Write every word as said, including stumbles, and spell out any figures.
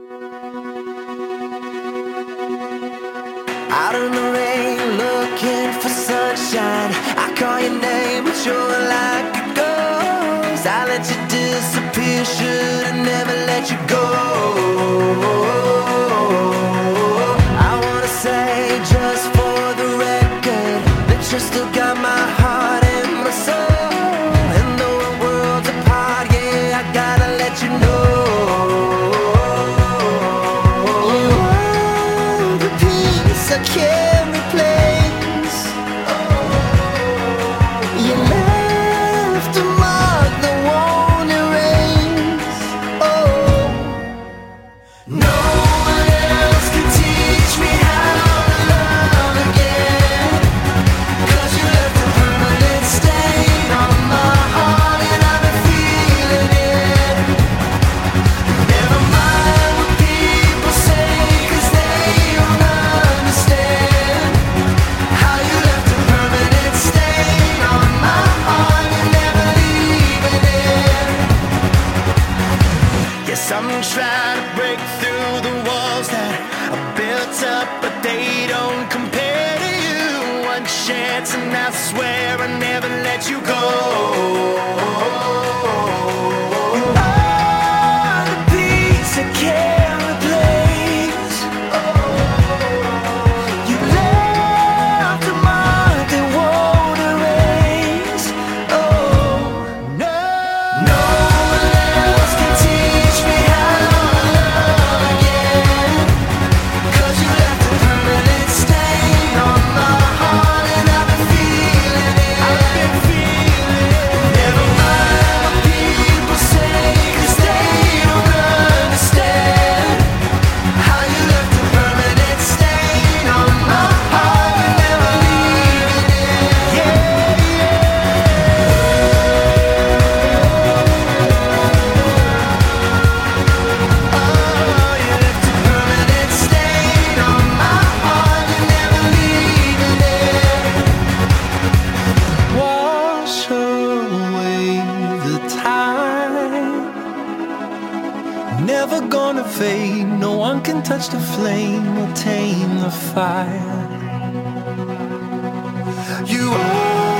Out in the rain, looking for sunshine. I call your name, but you're like a ghost. I let you disappear, should've never let you go. I wanna say, just for the record, that you still got my heart and my soul. And though we're worlds apart, yeah, I gotta let you know. I can't replace. You left a mark that won't erase. Oh, no one else can teach me how to love again. 'Cause you left a permanent stain on my heart, and I've been feeling it. Never mind what people say, 'cause they don't understand how you left a permanent stain on my heart and never leaving it. Yes, I'm trying to break through the walls that I built up, but they don't compare to you. One chance and I swear I'll never let you go. You are the peace I can't replace. You left a mark that won't erase. Oh, no. No one else can teach me how to love again. 'Cause you left a permanent stain on my heart, and I've been feeling it. I've been feeling it. Never mind what people say, 'cause they don't understand how you left a permanent stain on my heart and never leaving it. Yeah, oh, you left a permanent stain on my heart and never leaving it. Wash away the time, never gonna fade. No one can touch the flame or tame the fire. You are